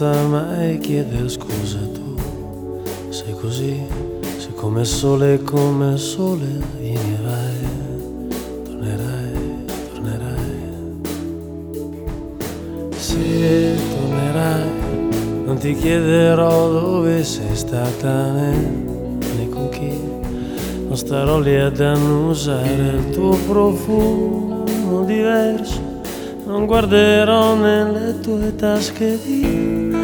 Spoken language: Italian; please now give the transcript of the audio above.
mai chiedere scusa, tu sei così, sei come il sole, vieni e vai, tornerai, tornerai. Se tornerai non ti chiederò dove sei stata né con chi, non starò lì ad annusare il tuo profumo diverso, non guarderò nelle tue tasche di